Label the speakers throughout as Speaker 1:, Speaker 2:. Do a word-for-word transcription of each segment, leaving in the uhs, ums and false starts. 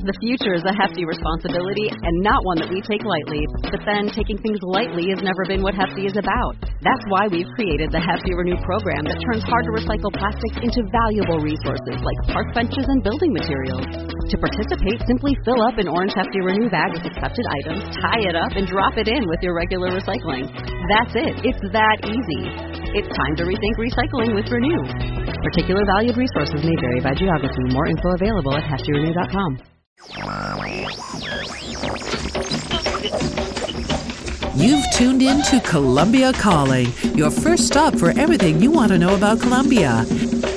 Speaker 1: The future is a hefty responsibility and not one that we take lightly. But then, taking things lightly has never been what Hefty is about. That's why we've created the Hefty Renew program that turns hard-to-recycle plastics into valuable resources like park benches and building materials. To participate, simply fill up an orange Hefty Renew bag with accepted items, tie it up, and drop it in with your regular recycling. That's it. It's that easy. It's time to rethink recycling with Renew. Particular valued resources may vary by geography. More info available at hefty renew dot com.
Speaker 2: You've tuned in to Colombia Calling, your first stop for everything you want to know about Colombia.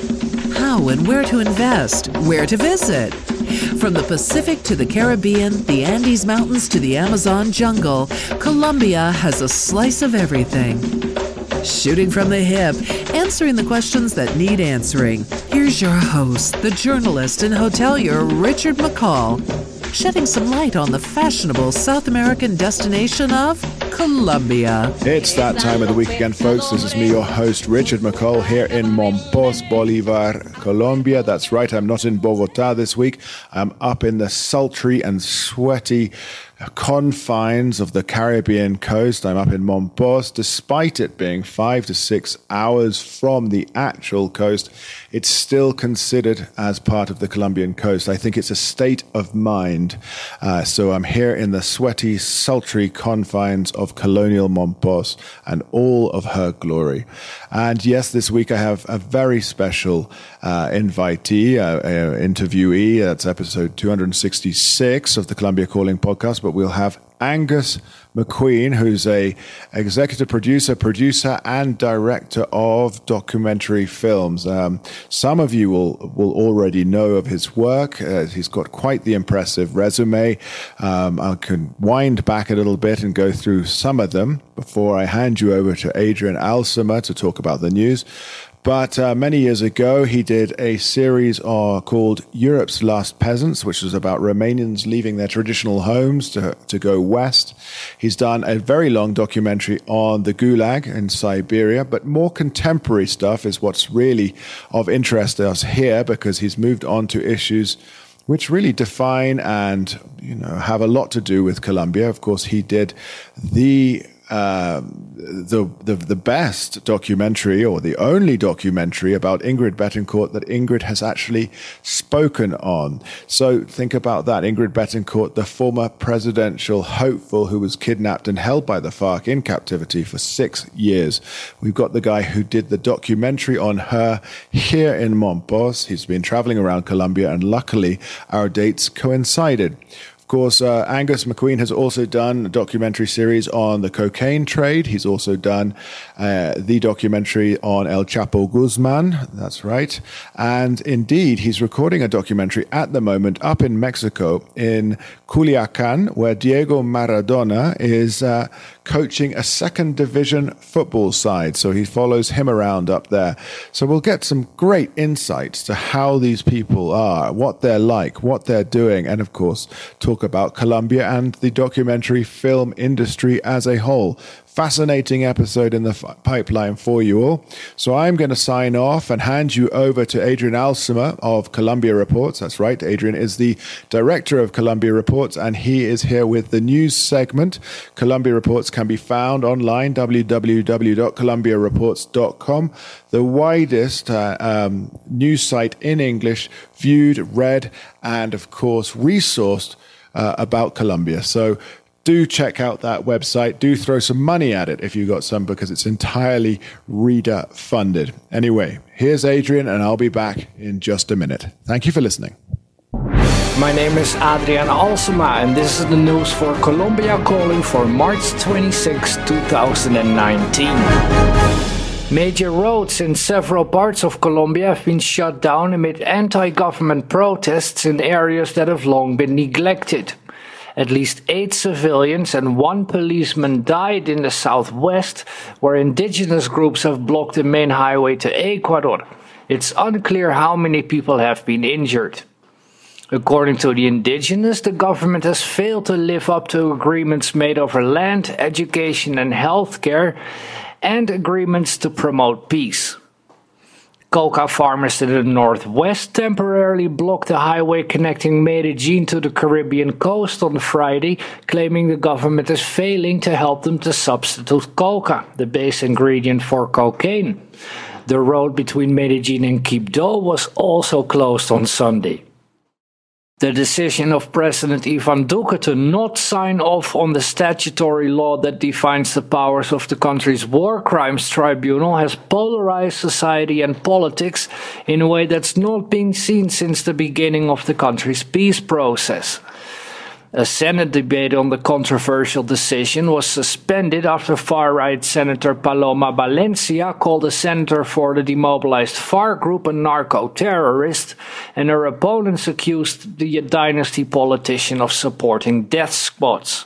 Speaker 2: How and where to invest, where to visit. From the Pacific to the Caribbean, the Andes Mountains to the Amazon jungle, Colombia has a slice of everything. Shooting from the hip, answering the questions that need answering. Here's your host, the journalist and hotelier Richard McCall, shedding some light on the fashionable South American destination of Colombia.
Speaker 3: It's that time of the week again, folks. This is me, your host, Richard McCall, here in Monpós, Bolivar, Colombia. That's right, I'm not in Bogota this week. I'm up in the sultry and sweaty confines of the Caribbean coast. I'm up in Monpós. Despite it being five to six hours from the actual coast, it's still considered as part of the Colombian coast. I think it's a state of mind. Uh, so I'm here in the sweaty, sultry confines of colonial Monpós and all of her glory. And yes, this week I have a very special uh, invitee, uh, uh, interviewee. That's episode two hundred sixty-six of the Colombia Calling podcast. But we'll have Angus McQueen, who's a executive producer, producer, and director of documentary films. Um, some of you will will already know of his work. Uh, he's got quite the impressive resume. Um, I can wind back a little bit and go through some of them before I hand you over to Adrian Alsima to talk about the news. But uh, many years ago, he did a series uh, called Europe's Last Peasants, which was about Romanians leaving their traditional homes to, to go west. He's done a very long documentary on the Gulag in Siberia, but more contemporary stuff is what's really of interest to us here, because he's moved on to issues which really define and, you know, have a lot to do with Colombia. Of course, he did the Uh, the, the the best documentary, or the only documentary, about Ingrid Betancourt that Ingrid has actually spoken on. So think about that. Ingrid Betancourt, the former presidential hopeful who was kidnapped and held by the FARC in captivity for six years. We've got the guy who did the documentary on her here in Monpós. He's been traveling around Colombia, and luckily our dates coincided. Of course, uh, Angus McQueen has also done a documentary series on the cocaine trade. He's also done uh, the documentary on El Chapo Guzman. That's right. And indeed, he's recording a documentary at the moment up in Mexico, in Culiacan, where Diego Maradona is uh, coaching a second division football side. So he follows him around up there. So we'll get some great insights to how these people are, what they're like, what they're doing, and of course, talk about Colombia and the documentary film industry as a whole. Fascinating episode in the f- pipeline for you all. So I'm going to sign off and hand you over to Adrian Alsima of Colombia Reports. That's right. Adrian is the director of Colombia Reports, and he is here with the news segment. Colombia Reports can be found online, w w w dot columbia reports dot com, the widest uh, um, news site in English, viewed, read, and of course resourced uh, about Colombia. So do check out that website. Do throw some money at it if you got some, because it's entirely reader funded. Anyway, here's Adrian, and I'll be back in just a minute. Thank you for listening.
Speaker 4: My name is Adrian Alsima, and this is the news for Colombia Calling for March twenty-sixth, twenty nineteen. Major roads in several parts of Colombia have been shut down amid anti-government protests in areas that have long been neglected. At least eight civilians and one policeman died in the southwest, where indigenous groups have blocked the main highway to Ecuador. It's unclear how many people have been injured. According to the indigenous, the government has failed to live up to agreements made over land, education and healthcare, and agreements to promote peace. coca farmers in the northwest temporarily blocked the highway connecting Medellin to the Caribbean coast on Friday, claiming the government is failing to help them to substitute coca, the base ingredient for cocaine. The road between Medellin and Quibdó was also closed on Sunday. The decision of President Ivan Duque to not sign off on the statutory law that defines the powers of the country's war crimes tribunal has polarized society and politics in a way that's not been seen since the beginning of the country's peace process. A Senate debate on the controversial decision was suspended after far-right Senator Paloma Valencia called the senator for the demobilized FARC group a narco-terrorist, and her opponents accused the dynasty politician of supporting death squads.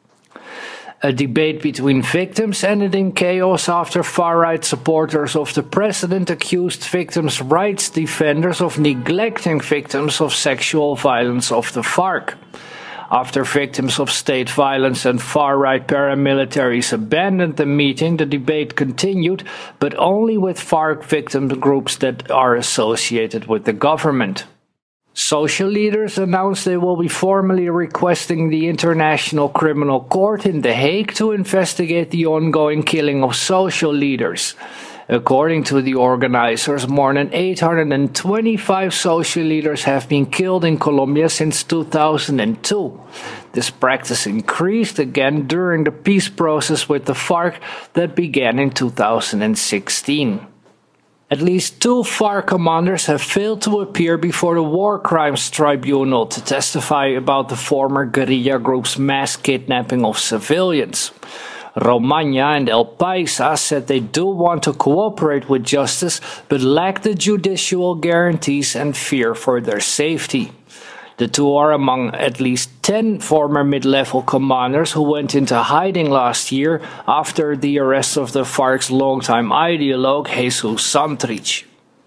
Speaker 4: A debate between victims ended in chaos after far-right supporters of the president accused victims' rights defenders of neglecting victims of sexual violence of the FARC. After victims of state violence and far-right paramilitaries abandoned the meeting, the debate continued, but only with FARC victim groups that are associated with the government. Social leaders announced they will be formally requesting the International Criminal Court in The Hague to investigate the ongoing killing of social leaders. According to the organizers, more than eight hundred twenty-five social leaders have been killed in Colombia since two thousand two. This practice increased again during the peace process with the FARC that began in two thousand sixteen. At least two FARC commanders have failed to appear before the War Crimes Tribunal to testify about the former guerrilla group's mass kidnapping of civilians. Romaña and El Paisa said they do want to cooperate with justice, but lack the judicial guarantees and fear for their safety. The two are among at least ten former mid-level commanders who went into hiding last year after the arrest of the FARC's longtime ideologue Jesus Santrich.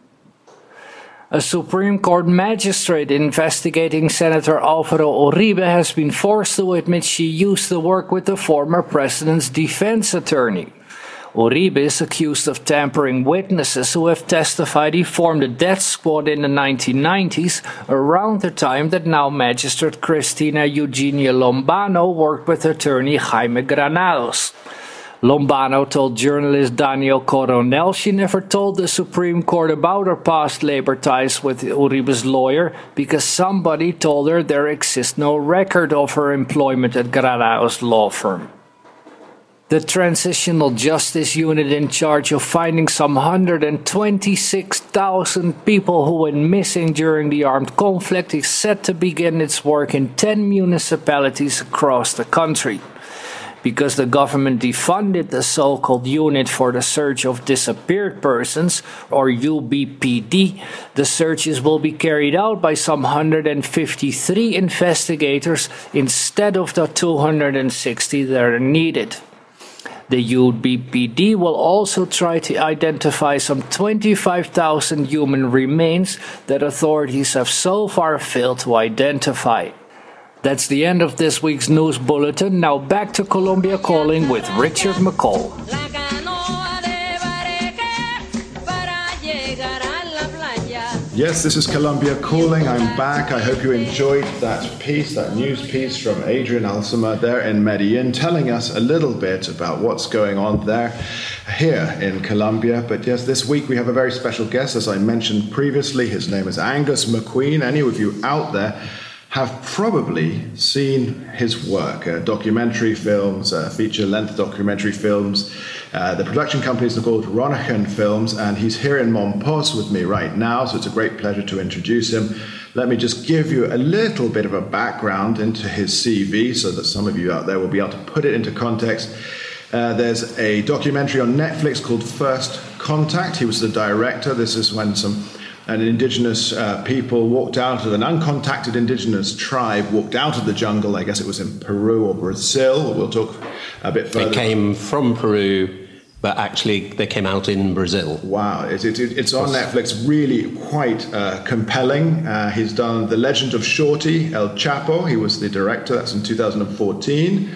Speaker 4: A Supreme Court magistrate investigating Senator Álvaro Uribe has been forced to admit she used to work with the former president's defense attorney. Uribe is accused of tampering witnesses who have testified he formed a death squad in the nineteen nineties, around the time that now Magistrate Cristina Eugenia Lombano worked with attorney Jaime Granados. Lombano told journalist Daniel Coronel she never told the Supreme Court about her past labor ties with Uribe's lawyer because somebody told her there exists no record of her employment at Granados' law firm. The Transitional Justice Unit in charge of finding some one hundred twenty-six thousand people who went missing during the armed conflict is set to begin its work in ten municipalities across the country. Because the government defunded the so-called Unit for the Search of Disappeared Persons, or U B P D, the searches will be carried out by some one hundred fifty-three investigators instead of the two hundred sixty that are needed. The U B P D will also try to identify some twenty-five thousand human remains that authorities have so far failed to identify. That's the end of this week's news bulletin. Now back to Colombia Calling with Richard McCall.
Speaker 3: Yes, this is Colombia Calling. I'm back. I hope you enjoyed that piece, that news piece from Adrian Alsama there in Medellin, telling us a little bit about what's going on there here in Colombia. But yes, this week we have a very special guest, as I mentioned previously. His name is Angus McQueen. Any of you out there have probably seen his work, uh, documentary films, uh, feature-length documentary films. Uh, the production companies are called Ronachen Films, and he's here in Mompos with me right now, so it's a great pleasure to introduce him. Let me just give you a little bit of a background into his C V so that some of you out there will be able to put it into context. Uh, there's a documentary on Netflix called First Contact. He was the director. This is when some an indigenous uh, people walked out of an uncontacted indigenous tribe, walked out of the jungle. I guess it was in Peru or Brazil. We'll talk a bit further.
Speaker 5: They came from Peru, but actually they came out in Brazil.
Speaker 3: Wow, it, it, it's on Netflix, really quite uh, compelling. Uh, he's done The Legend of Shorty, El Chapo. He was the director, that's in two thousand fourteen.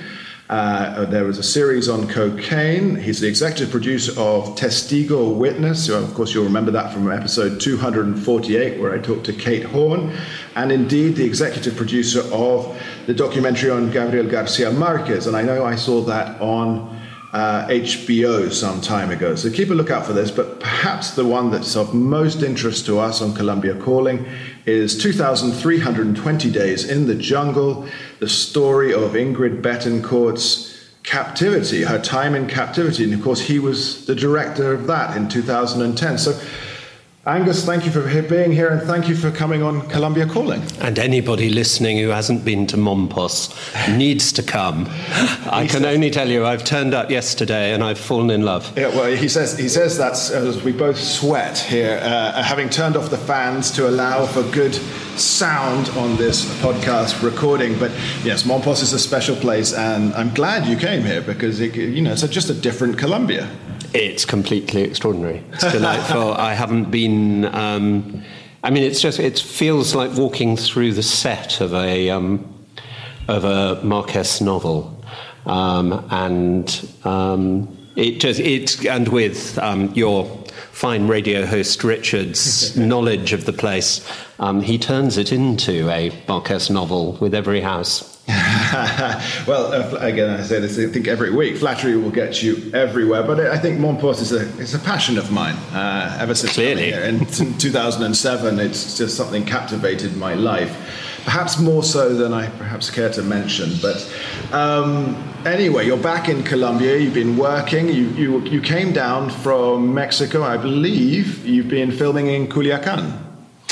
Speaker 3: Uh, there was a series on cocaine. He's the executive producer of Testigo Witness. So of course, you'll remember that from episode two hundred forty-eight, where I talked to Kate Horn. And indeed, the executive producer of the documentary on Gabriel Garcia Marquez. And I know I saw that on uh, H B O some time ago. So keep a lookout for this. But perhaps the one that's of most interest to us on Colombia Calling is two thousand three hundred twenty Days in the Jungle, the story of Ingrid Betancourt's captivity, her time in captivity. And of course, he was the director of that in two thousand ten. So, Angus, thank you for being here, and thank you for coming on Colombia Calling.
Speaker 5: And anybody listening who hasn't been to Mompos needs to come. I can only tell you, I've turned up yesterday and I've fallen in love.
Speaker 3: Yeah, well, he says he says that's as we both sweat here, uh, having turned off the fans to allow for good sound on this podcast recording. But yes, Mompos is a special place, and I'm glad you came here because it, you know, it's a, just a different Colombia.
Speaker 5: It's completely extraordinary. It's delightful. I haven't been. Um, I mean, it's just. It feels like walking through the set of a um, of a Marquez novel, um, and um, it just it and with um, your fine radio host Richard's knowledge of the place, um, he turns it into a Marquez novel with every house.
Speaker 3: Well, uh, again, I say this, I think every week, flattery will get you everywhere, but I think Mompos is a, it's a passion of mine, uh, ever since coming here. In two thousand seven, it's just something captivated my life, perhaps more so than I perhaps care to mention. But um, anyway, you're back in Colombia, you've been working, you, you, you came down from Mexico, I believe. You've been filming in Culiacan.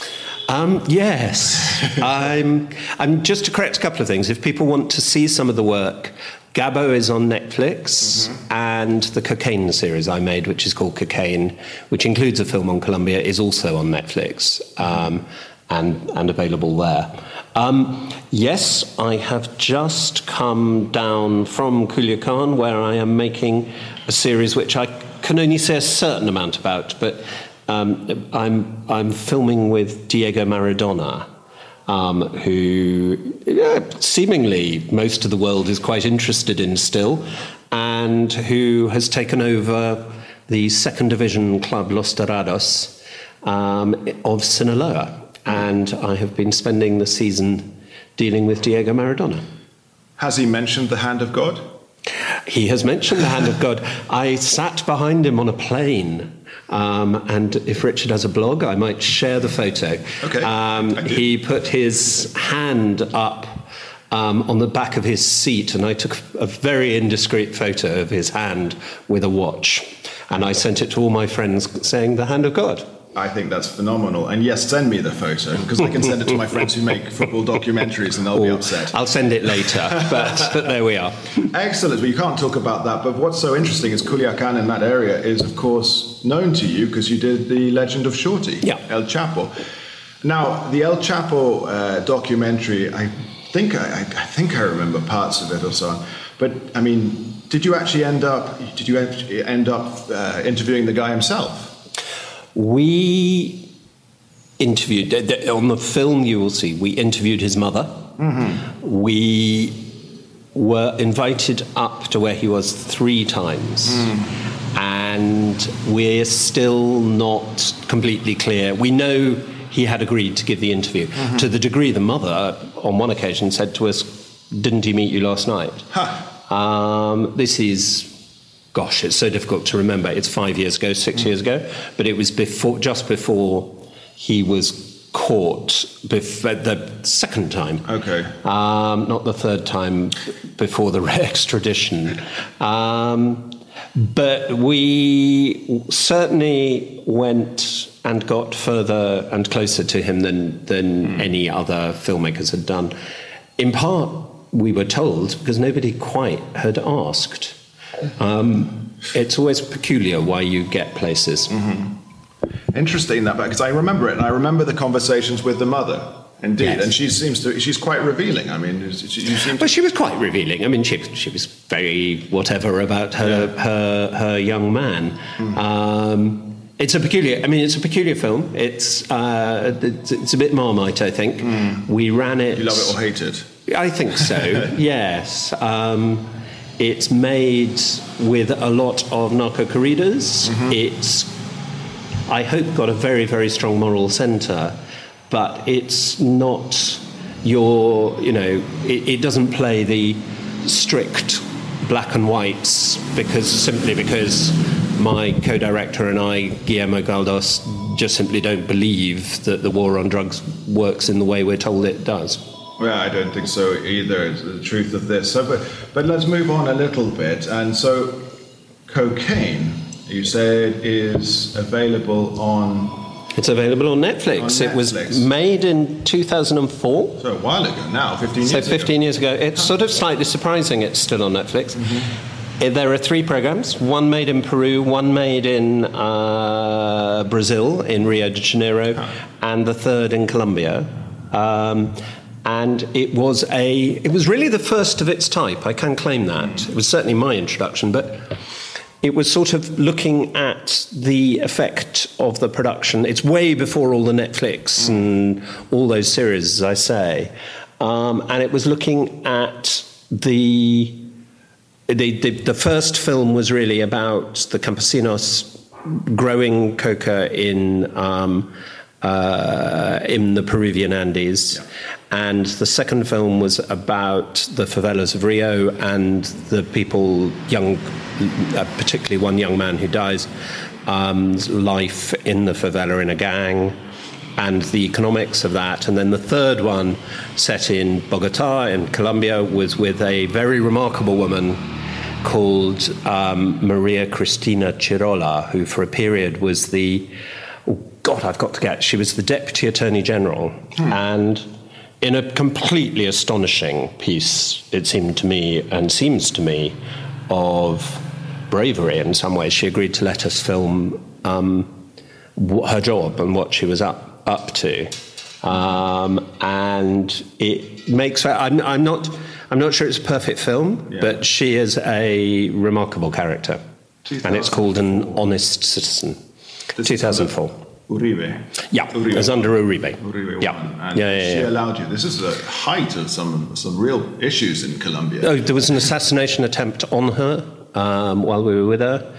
Speaker 5: Um, yes. I'm, I'm just to correct a couple of things. If people want to see some of the work, Gabo is on Netflix, mm-hmm. and the Cocaine series I made, which is called Cocaine, which includes a film on Colombia, is also on Netflix, um, and, and available there. Um, yes, I have just come down from Culiacan, where I am making a series which I can only say a certain amount about, but um, I'm, I'm filming with Diego Maradona, Um, who yeah, seemingly most of the world is quite interested in still, and who has taken over the second division club Los Dorados um, of Sinaloa. And I have been spending the season dealing with Diego Maradona.
Speaker 3: Has he mentioned the hand of God?
Speaker 5: He has mentioned the hand of God. I sat behind him on a plane. Um, and if Richard has a blog, I might share the photo.
Speaker 3: Okay.
Speaker 5: Um, he put his hand up um, on the back of his seat, and I took a very indiscreet photo of his hand with a watch. And I sent it to all my friends saying, the hand of God.
Speaker 3: I think that's phenomenal. And yes, send me the photo, because I can send it to my friends who make football documentaries and they'll
Speaker 5: or,
Speaker 3: be upset.
Speaker 5: I'll send it later, but, but there we are.
Speaker 3: Excellent. Well, you can't talk about that, but what's so interesting is Culiacan in that area is, of course, known to you because you did The Legend of Shorty,
Speaker 5: yeah.
Speaker 3: El Chapo. Now, the El Chapo uh, documentary, I think I, I think I remember parts of it or so on, but I mean, did you actually end up, did you end up uh, interviewing the guy himself?
Speaker 5: We interviewed, on the film you will see, we interviewed his mother. Mm-hmm. We were invited up to where he was three times. Mm. And we're still not completely clear. We know he had agreed to give the interview. Mm-hmm. To the degree the mother, on one occasion, said to us, didn't he meet you last night? Huh. Um, this is... Gosh, it's so difficult to remember. It's five years ago, six mm. years ago, but it was before, just before he was caught, bef- the second time.
Speaker 3: Okay.
Speaker 5: Um, not the third time, before the extradition. Um, but we certainly went and got further and closer to him than than mm. any other filmmakers had done. In part, we were told because nobody quite had asked. Um, it's always peculiar why you get places.
Speaker 3: Mm-hmm. Interesting that, because I remember it, and I remember the conversations with the mother. Indeed, yes. And she seems to—she's quite revealing. I mean, she, you seem to...
Speaker 5: well, she was quite revealing. I mean, she she was very whatever about her yeah. her her young man. Mm-hmm. Um, it's a peculiar. I mean, it's a peculiar film. It's uh, it's, it's a bit Marmite, I think. Mm. We ran it.
Speaker 3: You love it or hate it?
Speaker 5: I think so. Yes. Um, It's made with a lot of narco corridas. Mm-hmm. It's, I hope, got a very, very strong moral centre, but it's not your, you know, it, it doesn't play the strict black and whites because simply because my co-director and I, Guillermo Galdós, just simply don't believe that the war on drugs works in the way we're told it does.
Speaker 3: Well, I don't think so either, is the truth of this. So, but, but let's move on a little bit. And so, Cocaine, you said, is available on...
Speaker 5: It's available on Netflix. on Netflix. It was made in two thousand four.
Speaker 3: So a while ago now, fifteen years
Speaker 5: ago.
Speaker 3: So
Speaker 5: fifteen
Speaker 3: ago.
Speaker 5: years ago. It's sort of slightly surprising it's still on Netflix. Mm-hmm. There are three programs, one made in Peru, one made in uh, Brazil, in Rio de Janeiro, oh. and the third in Colombia. Um, and it was a, it was really the first of its type, I can claim that. Mm. It was certainly my introduction, but it was sort of looking at the effect of the production. It's way before all the Netflix mm. and all those series, as I say. Um, and it was looking at the... The, the, the first film was really about the campesinos growing coca in um, uh, in the Peruvian Andes, yeah. and the second film was about the favelas of Rio and the people, young, uh, particularly one young man who dies, um, life in the favela in a gang, and the economics of that. And then the third one, set in Bogotá in Colombia, was with a very remarkable woman called um, Maria Cristina Chirola, who for a period was the, oh God, I've got to get, she was the Deputy Attorney General. Hmm. And in a completely astonishing piece, it seemed to me, and seems to me, of bravery in some ways, she agreed to let us film um, her job and what she was up, up to. Um, and it makes her, I'm, I'm not... I'm not sure it's a perfect film, yeah. but she is a remarkable character. And it's called An Honest Citizen. This two thousand four.
Speaker 3: Uribe.
Speaker 5: Yeah,
Speaker 3: Uribe.
Speaker 5: It was under Uribe.
Speaker 3: Uribe
Speaker 5: yeah.
Speaker 3: And
Speaker 5: yeah, yeah, yeah,
Speaker 3: she
Speaker 5: yeah.
Speaker 3: allowed you. This is the height of some some real issues in Colombia.
Speaker 5: Oh, there was an assassination attempt on her um, while we were with her.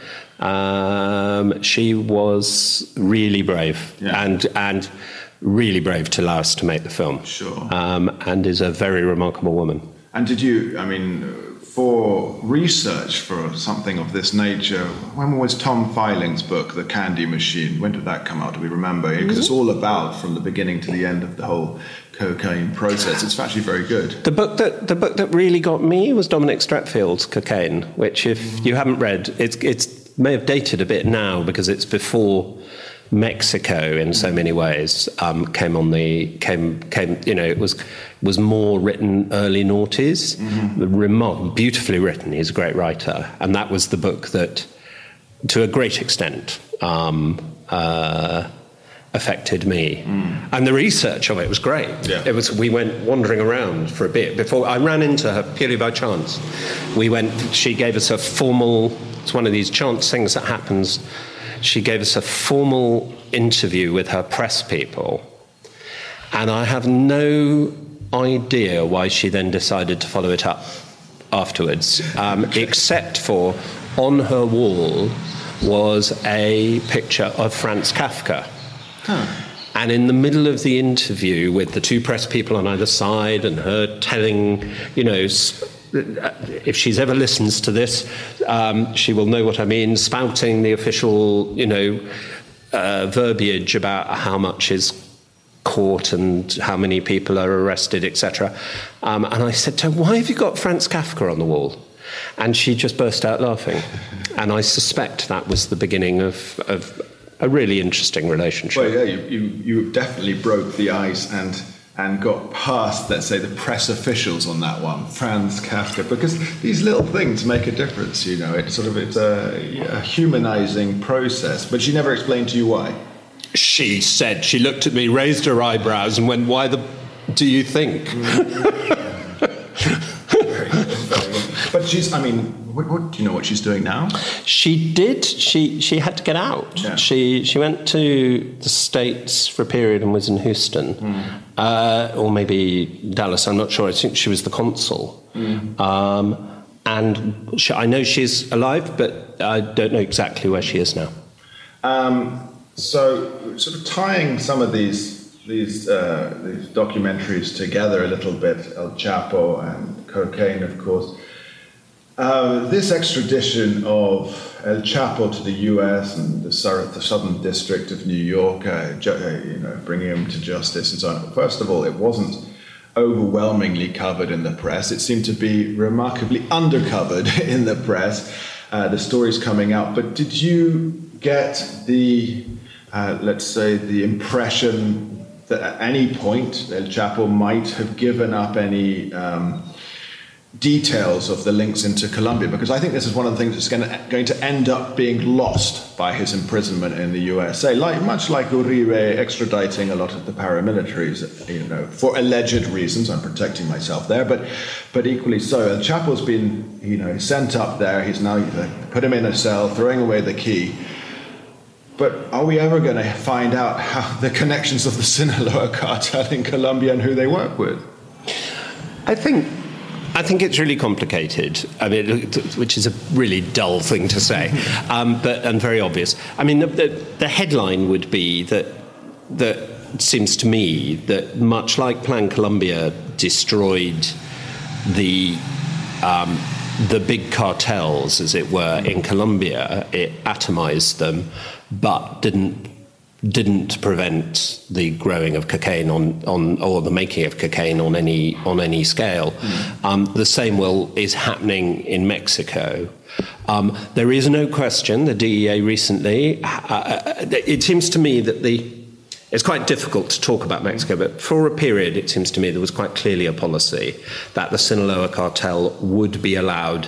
Speaker 5: Um, she was really brave yeah. and and really brave to allow us to make the film.
Speaker 3: Sure.
Speaker 5: Um, and is a very remarkable woman.
Speaker 3: And did you, I mean, for research for something of this nature, when was Tom Filing's book, The Candy Machine? When did that come out? Do we remember? Because mm-hmm. it's all about from the beginning to the end of the whole cocaine process. It's actually very good.
Speaker 5: The book that the book that really got me was Dominic Stratfield's Cocaine, which, if mm-hmm. you haven't read, it's it's may have dated a bit now because it's before Mexico in so many ways um, came on the came came you know it was was more written early noughties, mm-hmm. remarkable, beautifully written. He's a great writer, and that was the book that, to a great extent, um, uh, affected me. Mm. And the research of it was great. Yeah. It was. We went wandering around for a bit before I ran into her purely by chance. We went. She gave us a formal. It's one of these chance things that happens. She gave us a formal interview with her press people, and I have no idea why she then decided to follow it up afterwards, um, except for on her wall was a picture of Franz Kafka. Huh. And in the middle of the interview, with the two press people on either side and her telling, you know, if she's ever listens to this, um, she will know what I mean, spouting the official, you know, uh, verbiage about how much is caught and how many people are arrested, et cetera. Um, and I said to her, why have you got Franz Kafka on the wall? And she just burst out laughing. And I suspect that was the beginning of, of a really interesting relationship.
Speaker 3: Well, yeah, you, you, you definitely broke the ice and... and got past, let's say, the press officials on that one, Franz Kafka, because these little things make a difference, you know. It's sort of it's a, a humanizing process. But she never explained to you why.
Speaker 5: She said, she looked at me, raised her eyebrows, and went, "Why the do you think?"
Speaker 3: very good, very good. But she's, I mean, what, what, do you know what she's doing now?
Speaker 5: She did. She she had to get out. Yeah. She she went to the States for a period and was in Houston. Mm. Uh, or maybe Dallas, I'm not sure. I think she was the consul. Mm. Um, and she, I know she's alive, but I don't know exactly where she is now.
Speaker 3: Um, so, sort of tying some of these these, uh, these documentaries together a little bit, El Chapo and cocaine, of course. Uh, this extradition of El Chapo to the U S and the, the Southern District of New York, uh, ju- uh, you know, bringing him to justice and so on. First of all, it wasn't overwhelmingly covered in the press. It seemed to be remarkably undercovered in the press, uh, the stories coming out. But did you get the, uh, let's say, the impression that at any point El Chapo might have given up any um, details of the links into Colombia? Because I think this is one of the things that's going to, going to end up being lost by his imprisonment in the U S A, like, much like Uribe extraditing a lot of the paramilitaries, you know, for alleged reasons. I'm protecting myself there, but but equally so. El Chapo's been, you know, sent up there. He's now, you know, put him in a cell, throwing away the key. But are we ever going to find out how the connections of the Sinaloa cartel in Colombia and who they work with?
Speaker 5: I think I think it's really complicated. I mean, which is a really dull thing to say, um, but and very obvious. I mean, the, the, the headline would be that that it seems to me that much like Plan Colombia destroyed the um, the big cartels, as it were, in Colombia, it atomized them, but didn't. didn't prevent the growing of cocaine on, on or the making of cocaine on any on any scale. Mm. Um, the same will is happening in Mexico. Um, there is no question. The D E A recently. Uh, it seems to me that the. It's quite difficult to talk about Mexico, but for a period, it seems to me there was quite clearly a policy that the Sinaloa cartel would be allowed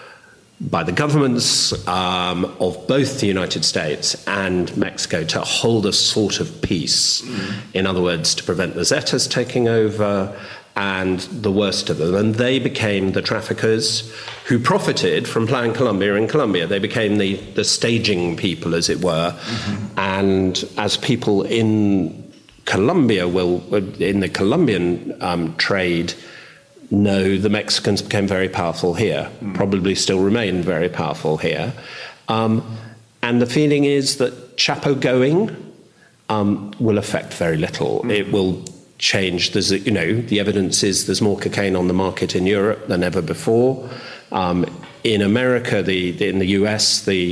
Speaker 5: by the governments um, of both the United States and Mexico to hold a sort of peace. Mm. In other words, to prevent the Zetas taking over and the worst of them. And they became the traffickers who profited from Plan Colombia in Colombia. They became the, the staging people, as it were. Mm-hmm. And as people in Colombia will, in the Colombian um, trade, no, the Mexicans became very powerful here, mm. probably still remain very powerful here. Um, and the feeling is that Chapo going um, will affect very little. Mm. It will change. There's, you know, the evidence is there's more cocaine on the market in Europe than ever before. Um, in America, the, the in the U S, the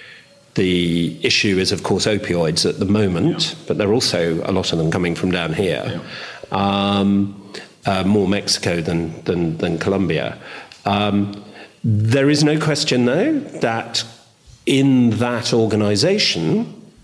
Speaker 5: the issue is, of course, opioids at the moment, yeah. but there are also a lot of them coming from down here. Yeah. Um, Uh, more Mexico than than, than Colombia. Um, there is no question, though, that in that organisation,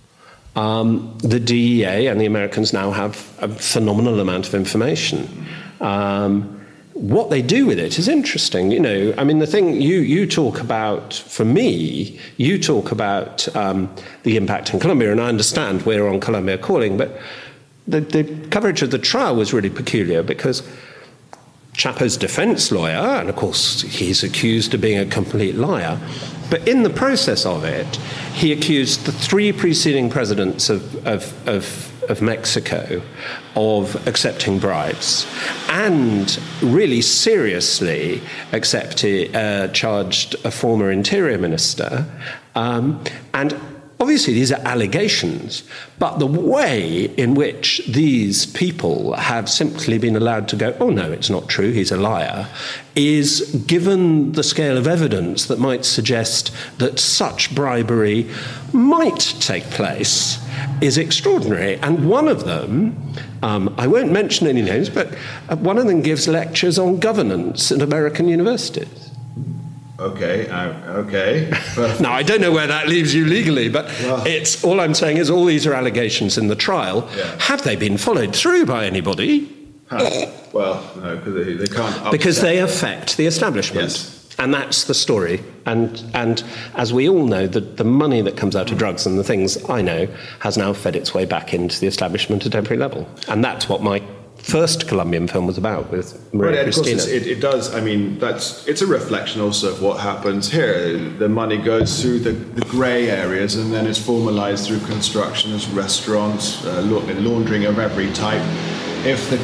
Speaker 5: um, the D E A and the Americans now have a phenomenal amount of information. Um, what they do with it is interesting. You know, I mean, the thing you you talk about, for me, you talk about um, the impact in Colombia, and I understand we're on Colombia Calling, but The, the coverage of the trial was really peculiar because Chapo's defense lawyer, and of course he's accused of being a complete liar, but in the process of it, he accused the three preceding presidents of, of, of, of Mexico of accepting bribes and really seriously accepted, uh, charged a former interior minister, um, and obviously, these are allegations, but the way in which these people have simply been allowed to go, oh, no, it's not true, he's a liar, is, given the scale of evidence that might suggest that such bribery might take place, is extraordinary. And one of them, um, I won't mention any names, but one of them gives lectures on governance at American universities.
Speaker 3: Okay, uh, okay.
Speaker 5: Now, I don't know where that leaves you legally, but well, it's all I'm saying is all these are allegations in the trial. Yeah. Have they been followed through by anybody?
Speaker 3: Huh. Well, no, because they, they can't.
Speaker 5: Because they affect the establishment.
Speaker 3: Yes.
Speaker 5: And that's the story. And and as we all know, the, the money that comes out of drugs and the things I know has now fed its way back into the establishment at every level. And that's what my first Colombian film was about with Maria
Speaker 3: right,
Speaker 5: Cristina.
Speaker 3: Of course, it, it does. I mean, that's it's a reflection also of what happens here. The money goes through the, the grey areas and then it's formalised through construction as restaurants, uh, laundering of every type. If the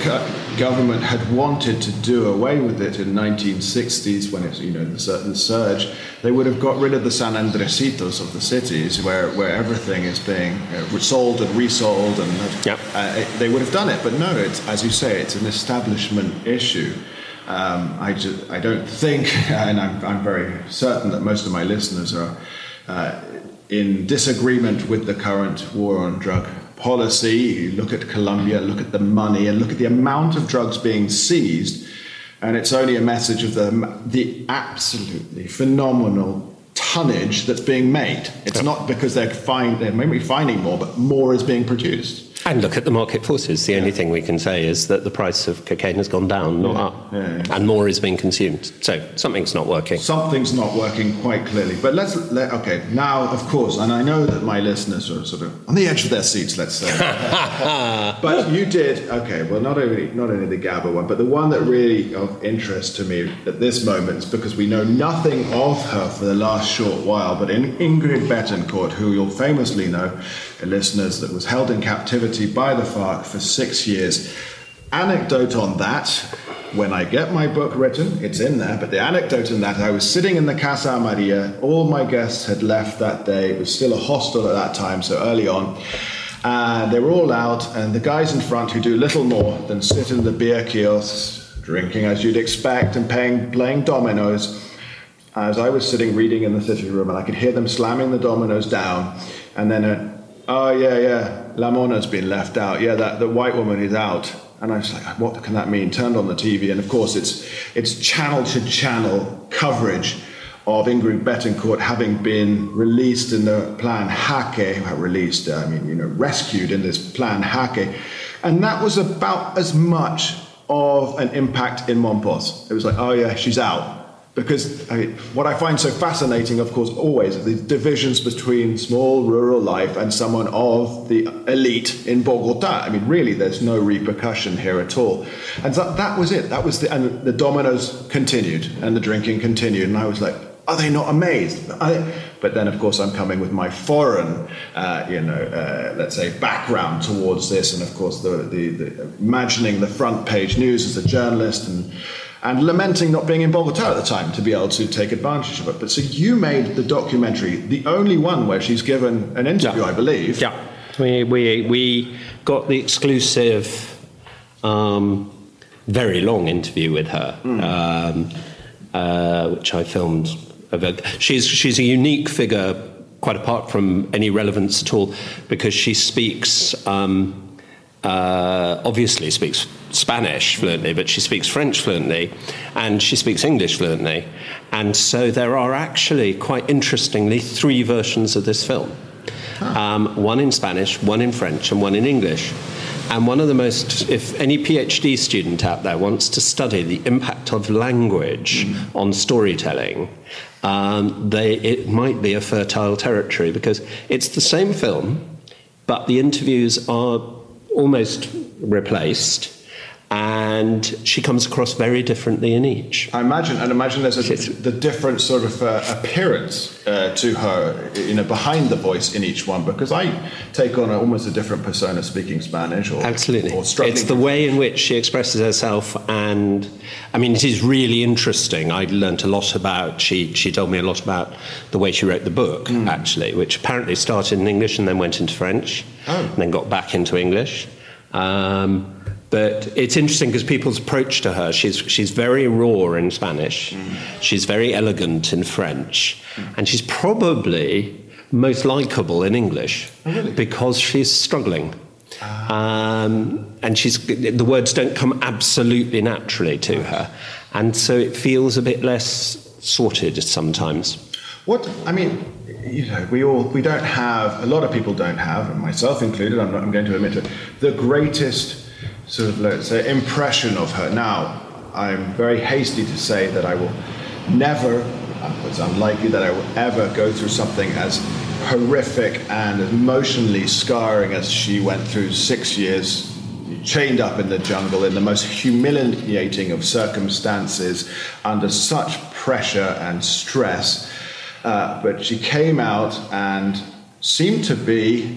Speaker 3: government had wanted to do away with it in nineteen sixties when it's, you know, the certain surge, they would have got rid of the San Andresitos of the cities where, where everything is being uh, sold and resold, and
Speaker 5: yep.
Speaker 3: uh, it, they would have done it. But no, it's, as you say, it's an establishment issue. Um, I, just, I don't think, and I'm, I'm very certain that most of my listeners are uh, in disagreement with the current war on drug policy. You look at Colombia, look at the money, and look at the amount of drugs being seized, and it's only a message of the, the absolutely phenomenal tonnage that's being made. It's yeah. not because they're, find, they're maybe finding more, but more is being produced.
Speaker 5: And look at the market forces. The yeah. only thing we can say is that the price of cocaine has gone down, not
Speaker 3: yeah.
Speaker 5: up.
Speaker 3: Yeah, yeah.
Speaker 5: And more is being consumed. So something's not working.
Speaker 3: Something's not working quite clearly. But let's, let, okay, now, of course, and I know that my listeners are sort of on the edge of their seats, let's say. But you did, okay, well, not only, not only the Gabo one, but the one that really of interest to me at this moment is because we know nothing of her for the last short while, but in Ingrid Betancourt, who you'll famously know, listeners, that was held in captivity by the FARC for six years. Anecdote on that, when I get my book written, it's in there, but the anecdote in that, I was sitting in the Casa Maria, all my guests had left that day, it was still a hostel at that time, so early on, and they were all out, and the guys in front who do little more than sit in the beer kiosks, drinking as you'd expect, and playing, playing dominoes, as I was sitting reading in the sitting room, and I could hear them slamming the dominoes down, and then a oh, yeah, yeah, La Mona's been left out. Yeah, that the white woman is out. And I was like, what can that mean? Turned on the T V, and of course it's it's channel-to-channel coverage of Ingrid Betancourt having been released in the Plan Jaque, well, released, I mean, you know, rescued in this Plan Jaque. And that was about as much of an impact in Mompos. It was like, oh, yeah, she's out. Because I mean, what I find so fascinating, of course, always are the divisions between small rural life and someone of the elite in Bogota. I mean, really, there's no repercussion here at all. And so that was it. That was the, and the dominoes continued and the drinking continued. And I was like, are they not amazed? I, but then, of course, I'm coming with my foreign, uh, you know, uh, let's say, background towards this. And of course, the, the, the imagining the front page news as a journalist and and lamenting not being in Bogota at the time to be able to take advantage of it. But so you made the documentary, the only one where she's given an interview,
Speaker 5: yeah.
Speaker 3: I believe.
Speaker 5: Yeah, we we we got the exclusive, um, very long interview with her, mm. um, uh, which I filmed. She's she's a unique figure, quite apart from any relevance at all, because she speaks. Um, Uh, obviously speaks Spanish fluently, but she speaks French fluently, and she speaks English fluently. And so there are actually, quite interestingly, three versions of this film. Um, one in Spanish, one in French, and one in English. And one of the most, if any PhD student out there wants to study the impact of language mm. on storytelling, um, they, it might be a fertile territory, because it's the same film, but the interviews are almost replaced, and she comes across very differently in each.
Speaker 3: I imagine, and imagine there's a, the different sort of uh, appearance uh, to her, you know, behind the voice in each one, because I take on a, almost a different persona speaking Spanish. Or,
Speaker 5: Absolutely.
Speaker 3: Or struggling.
Speaker 5: It's the way in which she expresses herself, and I mean, it is really interesting. I learnt a lot about, she, she told me a lot about the way she wrote the book, mm. actually, which apparently started in English and then went into French, oh. and then got back into English. Um, But it's interesting because people's approach to her, she's she's very raw in Spanish, mm. she's very elegant in French, mm. and she's probably most likeable in English,
Speaker 3: oh, really?
Speaker 5: because she's struggling.
Speaker 3: Ah.
Speaker 5: Um, and she's the words don't come absolutely naturally to right. her, and so it feels a bit less sorted sometimes.
Speaker 3: What, I mean, you know, we all, we don't have, a lot of people don't have, and myself included, I'm, not, I'm going to admit it, the greatest sort of, let's say, impression of her. Now, I'm very hasty to say that I will never, it's unlikely that I will ever go through something as horrific and emotionally scarring as she went through six years chained up in the jungle in the most humiliating of circumstances under such pressure and stress. Uh, but she came out and seemed to be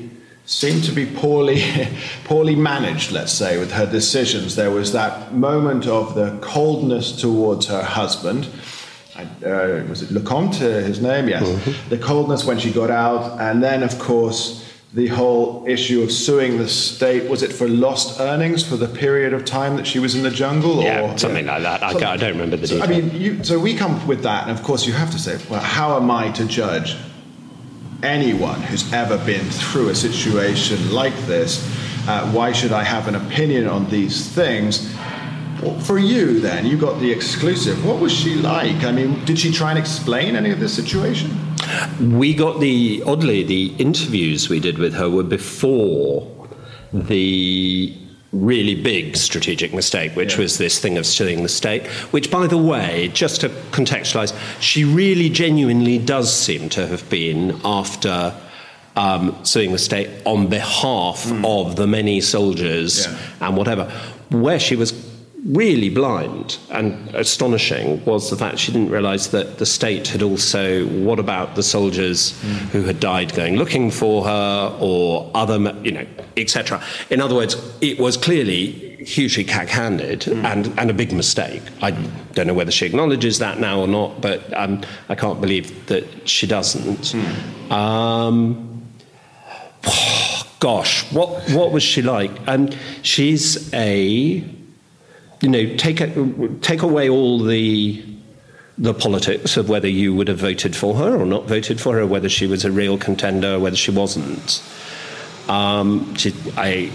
Speaker 3: seemed to be poorly poorly managed, let's say, with her decisions. There was that moment of the coldness towards her husband. Uh, was it Lecomte, his name? Yes. Mm-hmm. The coldness when she got out, and then, of course, the whole issue of suing the state. Was it for lost earnings for the period of time that she was in the jungle?
Speaker 5: Yeah,
Speaker 3: or,
Speaker 5: something yeah. like that. I, so, I don't remember the
Speaker 3: so,
Speaker 5: detail.
Speaker 3: I mean, you, so we come with that, and of course you have to say, well, how am I to judge anyone who's ever been through a situation like this? Uh, why should I have an opinion on these things? Well, for you, then, you got the exclusive. What was she like? I mean, did she try and explain any of this situation?
Speaker 5: We got the, oddly, the interviews we did with her were before the really big strategic mistake, which yeah. was this thing of suing the state, which, by the way, just to contextualise, she really genuinely does seem to have been after um, suing the state on behalf mm. of the many soldiers yeah. and whatever. Where she was really blind and astonishing was the fact she didn't realise that the state had also, what about the soldiers mm. who had died going looking for her, or other, you know, et cetera. In other words, it was clearly hugely cack-handed mm. and, and a big mistake. I don't know whether she acknowledges that now or not, but um, I can't believe that she doesn't. Mm. Um, gosh, what what was she like? Um, she's a... You know, take take away all the the politics of whether you would have voted for her or not voted for her, whether she was a real contender or whether she wasn't. Um, she, I,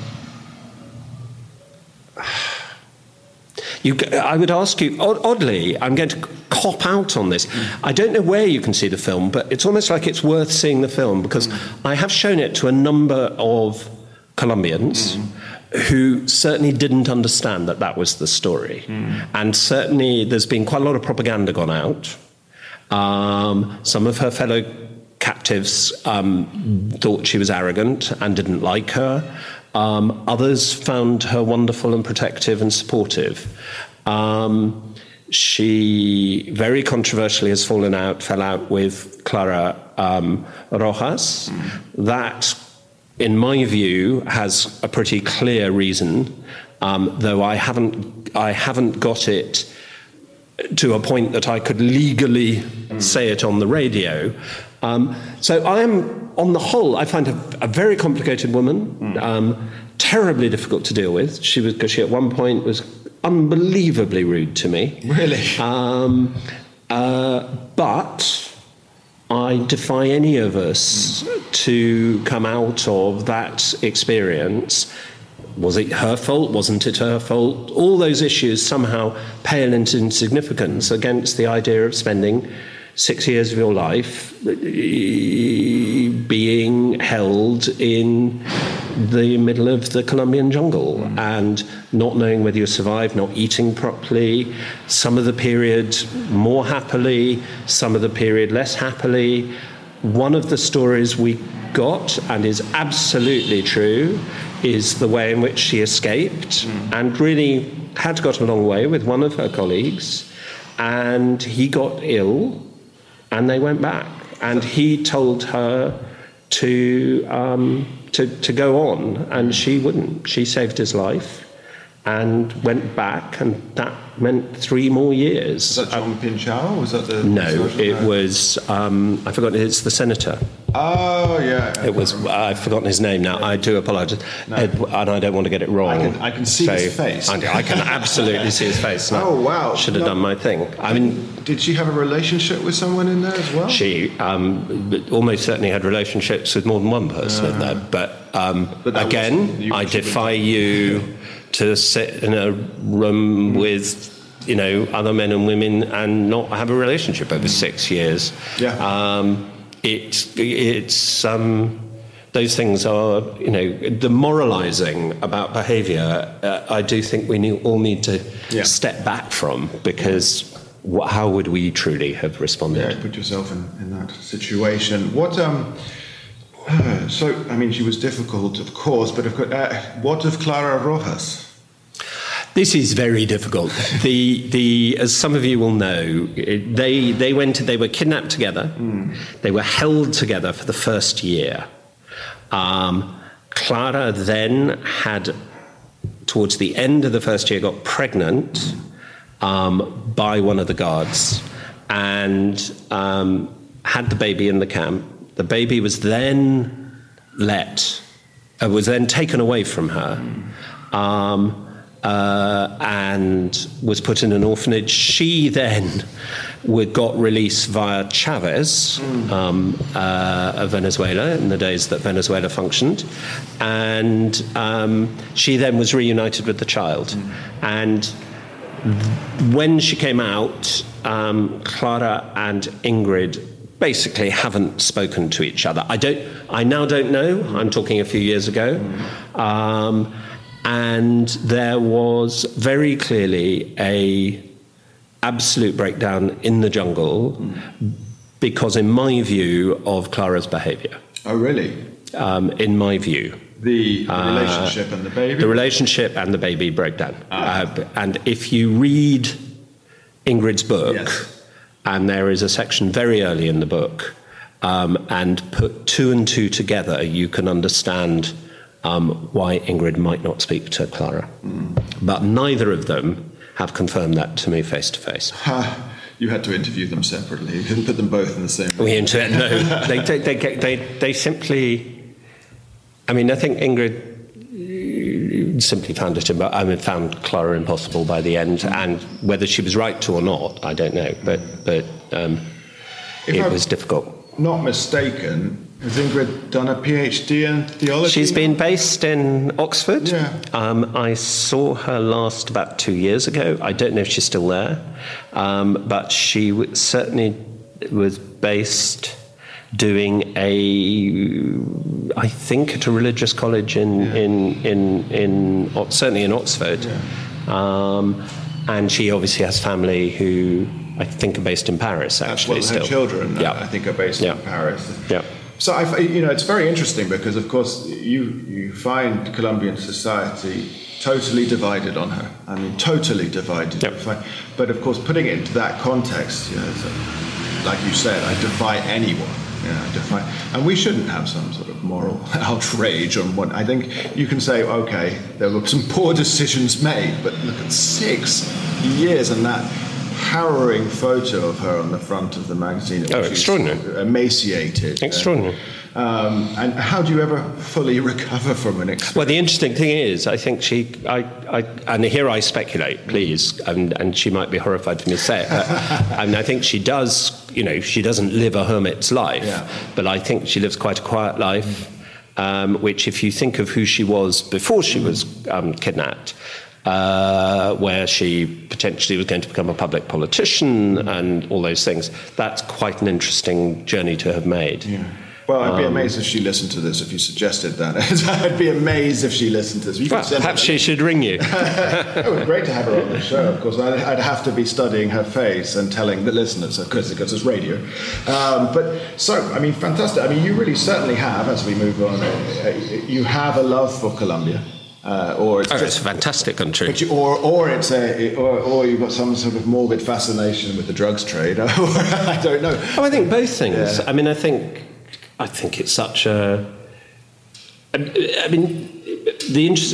Speaker 5: you, I would ask you, oddly, I'm going to cop out on this. Mm. I don't know where you can see the film, but it's almost like it's worth seeing the film, because mm. I have shown it to a number of Colombians mm. who certainly didn't understand that that was the story. Mm. And certainly there's been quite a lot of propaganda gone out. Um, some of her fellow captives um, thought she was arrogant and didn't like her. Um, others found her wonderful and protective and supportive. Um, she very controversially has fallen out, fell out with Clara um, Rojas. Mm. That, in my view, has a pretty clear reason, um, though I haven't, I haven't got it to a point that I could legally mm. say it on the radio. Um, so I am, on the whole, I find her a very complicated woman, mm. um, terribly difficult to deal with. She was, because she at one point was unbelievably rude to me.
Speaker 3: Really?
Speaker 5: Um, uh, but I defy any of us mm. to come out of that experience. Was it her fault? Wasn't it her fault? All those issues somehow pale into insignificance against the idea of spending six years of your life being held in the middle of the Colombian jungle mm. and not knowing whether you survived, not eating properly, some of the period more happily, some of the period less happily. One of the stories we got, and is absolutely true, is the way in which she escaped mm. and really had got a long way with one of her colleagues, and he got ill and they went back, and he told her to um, to, to go on, and she wouldn't. She saved his life and went back, and that meant three more years.
Speaker 3: Was that John uh, Pinchao? Was that the...
Speaker 5: No, it was, um, I forgot, it's the senator.
Speaker 3: Oh, yeah.
Speaker 5: It was, uh, I've forgotten his name now. I do apologise. No. Ed, and I don't want to get it wrong.
Speaker 3: I can, I can see so his face.
Speaker 5: I, I can absolutely see his face. No,
Speaker 3: oh, wow.
Speaker 5: Should have no. done my thing. I mean...
Speaker 3: Did she have a relationship with someone in there as well? She
Speaker 5: um, almost certainly had relationships with more than one person uh, in there. But, um, but again, I defy you to sit in a room with, you know, other men and women and not have a relationship over six years.
Speaker 3: Yeah.
Speaker 5: Um, it, it's... Um, those things are, you know, the moralising about behaviour, uh, I do think we need, all need to yeah. step back from, because what, how would we truly have responded?
Speaker 3: Yeah, put yourself in, in that situation. What, um, uh, so, I mean, she was difficult, of course, but of course, uh, what of Clara Rojas?
Speaker 5: This is very difficult. The the as some of you will know, they they went they were kidnapped together. Mm. They were held together for the first year. Um, Clara then had, towards the end of the first year, got pregnant um, by one of the guards and um, had the baby in the camp. The baby was then let, uh, was then taken away from her um, uh, and was put in an orphanage. She then got released via Chavez um, uh, of Venezuela in the days that Venezuela functioned. And um, she then was reunited with the child. Mm. And when she came out, um, Clara and Ingrid basically haven't spoken to each other. I don't. I now don't know. I'm talking a few years ago. Mm. Um, and there was very clearly a absolute breakdown in the jungle mm. because, in my view, of Clara's behaviour.
Speaker 3: Oh, really?
Speaker 5: Um, in my view.
Speaker 3: The, the
Speaker 5: uh,
Speaker 3: relationship and the baby?
Speaker 5: The relationship and the baby breakdown.
Speaker 3: Ah.
Speaker 5: Uh, and if you read Ingrid's book,
Speaker 3: yes.
Speaker 5: and there is a section very early in the book, um, and put two and two together, you can understand um, why Ingrid might not speak to Clara. Mm. But neither of them have confirmed that to me face to face.
Speaker 3: You had to interview them separately. You couldn't put them both in the same room.
Speaker 5: We inter- no, they, they, they, they, they simply... I mean, I think Ingrid simply found it, I mean, found Clara impossible by the end, and whether she was right to or not, I don't know, but, but um, it I'm was difficult.
Speaker 3: Not mistaken, has Ingrid done a PhD in theology?
Speaker 5: She's been based in Oxford.
Speaker 3: Yeah.
Speaker 5: Um, I saw her last about two years ago. I don't know if she's still there, um, but she w- certainly was based doing a, I think, at a religious college in, yeah. in, in, in, in, certainly in Oxford.
Speaker 3: Yeah.
Speaker 5: Um, and she obviously has family who I think are based in Paris, actually.
Speaker 3: Well, her
Speaker 5: still.
Speaker 3: children,
Speaker 5: yeah.
Speaker 3: I think, are based
Speaker 5: yeah.
Speaker 3: in Paris.
Speaker 5: Yeah.
Speaker 3: So, I, you know, it's very interesting because, of course, you, you find Colombian society totally divided on her. I mean, totally divided.
Speaker 5: Yep.
Speaker 3: But, of course, putting it into that context, you know, so, like you said, I defy anyone. Yeah, define. And we shouldn't have some sort of moral outrage on what I think you can say, okay, there were some poor decisions made, but look at six years and that harrowing photo of her on the front of the magazine.
Speaker 5: Oh, extraordinary.
Speaker 3: Emaciated.
Speaker 5: Extraordinary.
Speaker 3: Um, and how do you ever fully recover from an experience?
Speaker 5: Well, the interesting thing is, I think she, I, I and here I speculate, please, and, and she might be horrified for me to say it, but I mean, I think she does, you know, she doesn't live a hermit's life,
Speaker 3: yeah.
Speaker 5: but I think she lives quite a quiet life, um, which if you think of who she was before she was um, kidnapped, uh, where she potentially was going to become a public politician and all those things, that's quite an interesting journey to have made.
Speaker 3: Yeah. Well, I'd be
Speaker 5: Um,
Speaker 3: amazed if she listened to this, if you suggested that. I'd be amazed if she listened to this. You
Speaker 5: well, perhaps she should ring you.
Speaker 3: It would be great to have her on the show, of course. I'd, I'd have to be studying her face and telling the listeners, of course, because it's radio. Um, but, so, I mean, fantastic. I mean, you really certainly have, as we move on, uh, you have a love for Colombia. Uh, or it's,
Speaker 5: oh,
Speaker 3: just,
Speaker 5: it's a fantastic country.
Speaker 3: But you, or, or it's a, or, or you've got some sort of morbid fascination with the drugs trade. Or I don't know.
Speaker 5: Oh, I think both things.
Speaker 3: Yeah.
Speaker 5: I mean, I think, I think it's such a. I mean, the interest.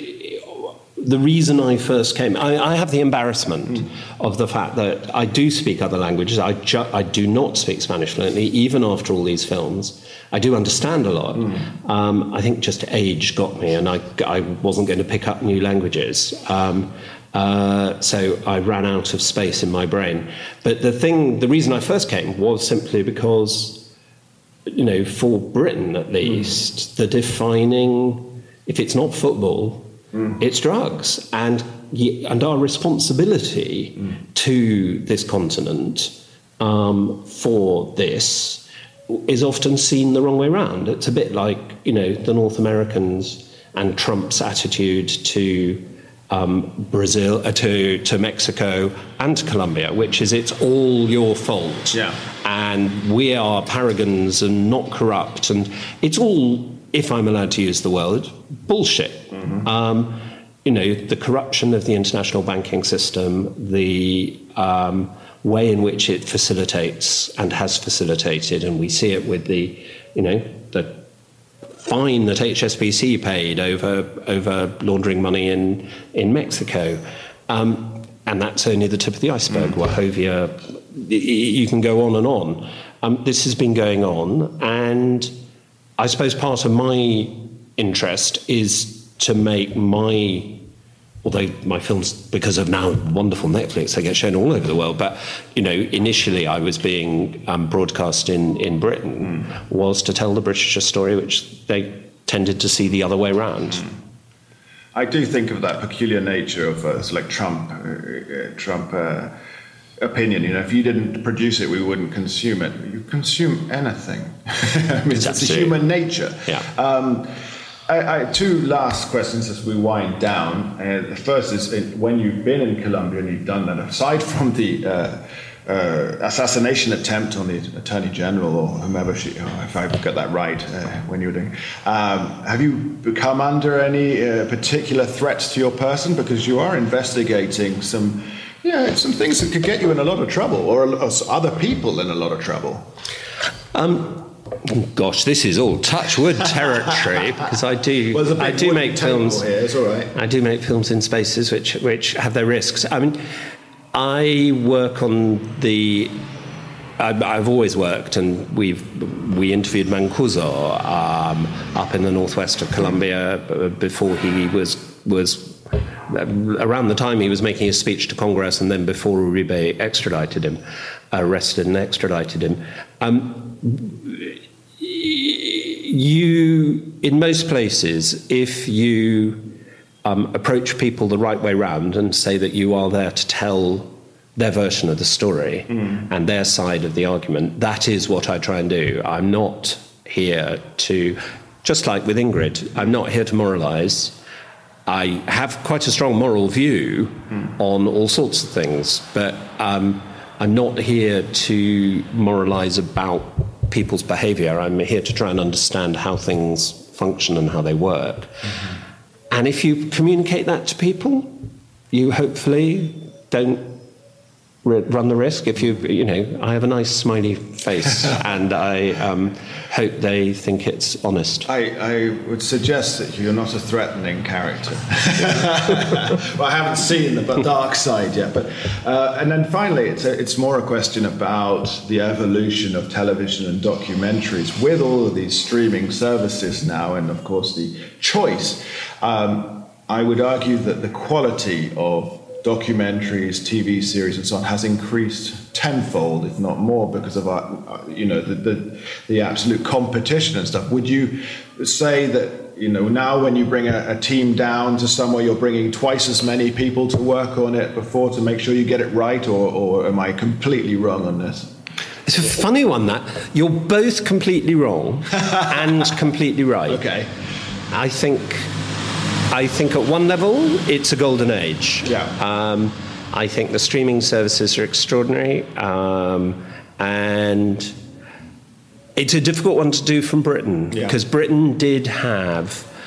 Speaker 5: The reason I first came, I, I have the embarrassment mm. of the fact that I do speak other languages. I, ju- I do not speak Spanish fluently, even after all these films. I do understand a lot. Mm. Um, I think just age got me, and I, I wasn't going to pick up new languages. Um, uh, so I ran out of space in my brain. But the thing, the reason I first came was simply because, you know, for Britain at least, mm. the defining, if it's not football, Mm. it's drugs, and and our responsibility mm. to this continent um, for this is often seen the wrong way around. It's a bit like, you know, the North Americans and Trump's attitude to um, Brazil, uh, to to Mexico and to Colombia, which is it's all your fault,
Speaker 3: yeah.
Speaker 5: and we are paragons and not corrupt, and it's all, if I'm allowed to use the word, bullshit. Mm-hmm. Um, you know, the corruption of the international banking system, the um, way in which it facilitates and has facilitated, and we see it with the, you know, the fine that H S B C paid over over laundering money in in Mexico, um, and that's only the tip of the iceberg. Mm. Wachovia, you can go on and on. Um, this has been going on, and I suppose part of my interest is to make my, although my films, because of now wonderful Netflix, they get shown all over the world, but, you know, initially I was being um, broadcast in, in Britain, mm. was to tell the British a story which they tended to see the other way around. Mm.
Speaker 3: I do think of that peculiar nature of uh, like Trump, uh, Trump uh, opinion. You know, if you didn't produce it, we wouldn't consume it. You consume anything. I mean, it's, it's human nature.
Speaker 5: Yeah. Um,
Speaker 3: I, I, two last questions as we wind down. Uh, the first is, uh, when you've been in Colombia and you've done that, aside from the uh, uh, assassination attempt on the Attorney General or whomever she, oh, if I got that right, uh, when you were doing, um, have you come under any uh, particular threats to your person? Because you are investigating some, yeah, some things that could get you in a lot of trouble, or, or other people in a lot of trouble.
Speaker 5: Um. Gosh, this is all touch wood territory, because I do well, I do make films.
Speaker 3: Here. It's all right.
Speaker 5: I do make films in spaces which which have their risks. I mean, I work on the. I've, I've always worked, and we've we interviewed Mancuso um, up in the northwest of Colombia before he was was around the time he was making his speech to Congress, and then before Uribe extradited him, arrested and extradited him. Um, You, in most places, if you um, approach people the right way round and say that you are there to tell their version of the story mm. and their side of the argument, that is what I try and do. I'm not here to, just like with Ingrid, I'm not here to moralise. I have quite a strong moral view mm. on all sorts of things, but um, I'm not here to moralise about people's behaviour. I'm here to try and understand how things function and how they work. Mm-hmm. And if you communicate that to people, you hopefully don't run the risk. If you, you know, I have a nice smiley face, and I um, hope they think it's honest.
Speaker 3: I, I would suggest that you're not a threatening character. Well, I haven't seen the dark side yet, but uh, and then finally, it's a, it's more a question about the evolution of television and documentaries with all of these streaming services now, and of course the choice. Um, I would argue that the quality of documentaries, T V series, and so on has increased tenfold, if not more, because of our, you know, the, the the absolute competition and stuff. Would you say that, you know, now when you bring a, a team down to somewhere, you're bringing twice as many people to work on it before to make sure you get it right, or, or am I completely wrong on this?
Speaker 5: It's a funny one, that. You're both completely wrong and completely right.
Speaker 3: Okay.
Speaker 5: I think... I think at one level, it's a golden age.
Speaker 3: Yeah.
Speaker 5: Um, I think the streaming services are extraordinary, um, and it's a difficult one to do from Britain,
Speaker 3: yeah.
Speaker 5: because Britain did have,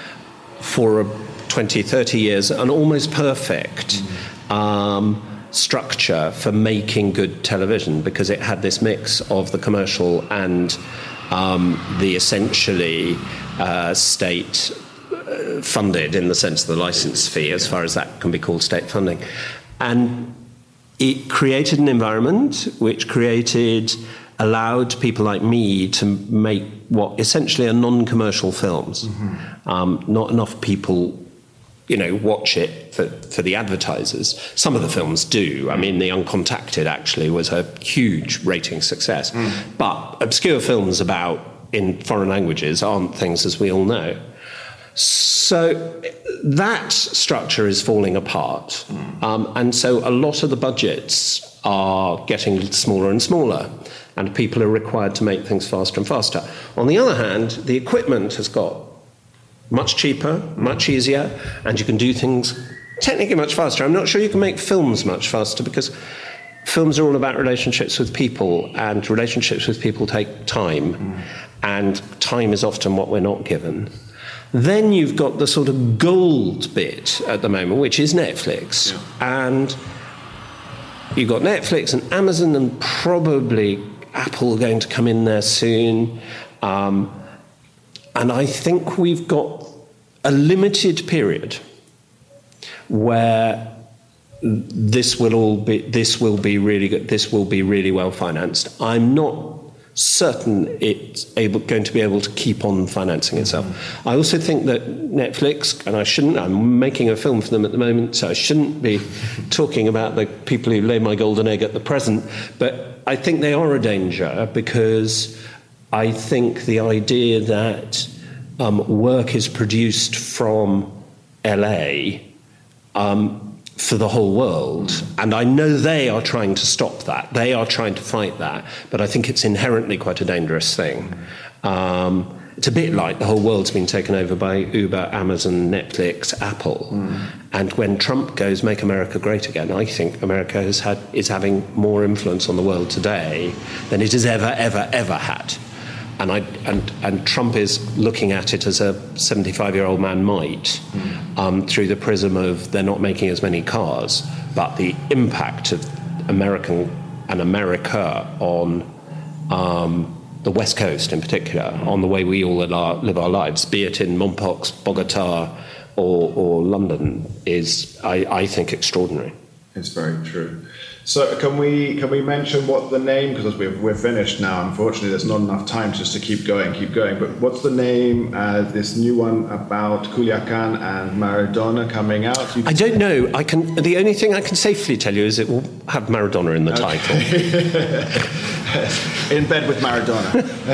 Speaker 5: for twenty, thirty years, an almost perfect mm. um, structure for making good television, because it had this mix of the commercial and um, the essentially uh, state funded, in the sense of the license fee, as far as that can be called state funding. And it created an environment which created, allowed people like me to make what essentially are non-commercial films. Mm-hmm. Um, not enough people, you know, watch it for, for the advertisers. Some of the films do. I mean, The Uncontacted actually was a huge rating success. Mm. But obscure films about, in foreign languages, aren't things, as we all know. So that structure is falling apart. Mm. Um, and so a lot of the budgets are getting smaller and smaller, and people are required to make things faster and faster. On the other hand, the equipment has got much cheaper, much easier, and you can do things technically much faster. I'm not sure you can make films much faster, because films are all about relationships with people, and relationships with people take time, mm. and time is often what we're not given. Then you've got the sort of gold bit at the moment, which is Netflix. Yeah. And you've got Netflix and Amazon, and probably Apple going to come in there soon. Um, and I think we've got a limited period where this will all be this will be really good. This will be really well financed. I'm not certain it's able, going to be able to keep on financing itself. Mm-hmm. I also think that Netflix, and I shouldn't, I'm making a film for them at the moment, so I shouldn't be talking about the people who lay my golden egg at the present, but I think they are a danger, because I think the idea that um, work is produced from L A um, for the whole world, and I know they are trying to stop that. They are trying to fight that, but I think it's inherently quite a dangerous thing. Um, it's a bit like the whole world's been taken over by Uber, Amazon, Netflix, Apple. Mm. And when Trump goes, "Make America Great Again," I think America has had is having more influence on the world today than it has ever, ever, ever had. And, I, and, and Trump is looking at it as a seventy-five-year-old man might, mm. um, through the prism of they're not making as many cars, but the impact of American and America on um, the West Coast in particular, on the way we all live our lives, be it in Mompox, Bogota, or, or London, is, I, I think, extraordinary.
Speaker 3: It's very true. So can we can we mention what the name, because we're, we're finished now, unfortunately there's not enough time just to keep going, keep going, but what's the name, uh, this new one about Culiacan and Maradona coming out? You
Speaker 5: I don't know. I can. The only thing I can safely tell you is it will have Maradona in the okay. title.
Speaker 3: In bed with Maradona.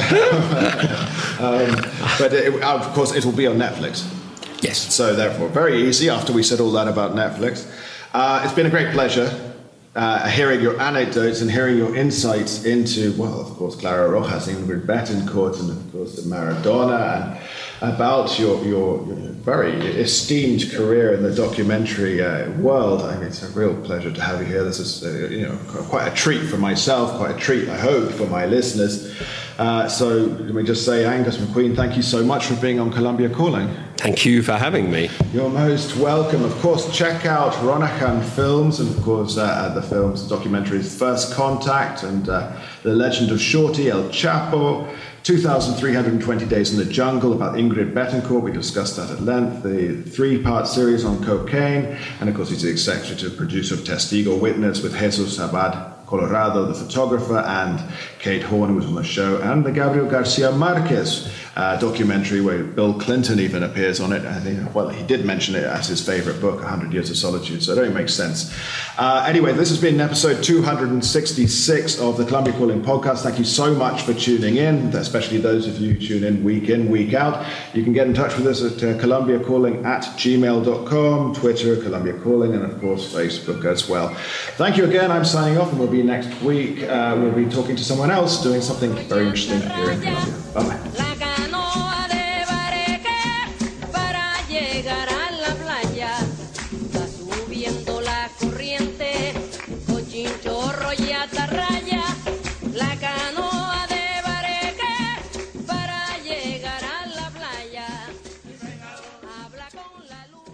Speaker 3: um, but it, of course it will be on Netflix.
Speaker 5: Yes.
Speaker 3: So therefore, very easy after we said all that about Netflix. Uh, it's been a great pleasure. Uh, hearing your anecdotes and hearing your insights into, well, of course, Clara Rojas, Ingrid Betancourt, and of course Maradona, and about your, your, your very esteemed career in the documentary uh, world. I mean, it's a real pleasure to have you here. This is, uh, you know, quite a treat for myself, quite a treat, I hope, for my listeners. Uh, so let me just say, Angus McQueen, thank you so much for being on Colombia Calling.
Speaker 5: Thank you for having me.
Speaker 3: You're most welcome. Of course, check out Ronahan Films, and of course, uh, the films, documentaries First Contact and uh, The Legend of Shorty, El Chapo, two thousand three hundred twenty Days in the Jungle about Ingrid Betancourt. We discussed that at length. The three-part series on cocaine, and of course, he's the executive producer of Testigo Witness with Jesus Abad Colorado, the photographer, and Kate Horn, who was on the show, and the Gabriel Garcia Marquez uh, documentary where Bill Clinton even appears on it. And, you know, well, he did mention it as his favorite book, one hundred Years of Solitude, so it only makes sense. Uh, anyway, this has been episode two hundred sixty-six of the Colombia Calling podcast. Thank you so much for tuning in, especially those of you who tune in week in, week out. You can get in touch with us at uh, Colombia Calling at gmail dot com, Twitter, Colombia Calling, and of course, Facebook as well. Thank you again. I'm signing off, and we'll be next week. Uh, we'll be talking to someone else doing something very interesting here in Colombia. Bye-bye. La luz.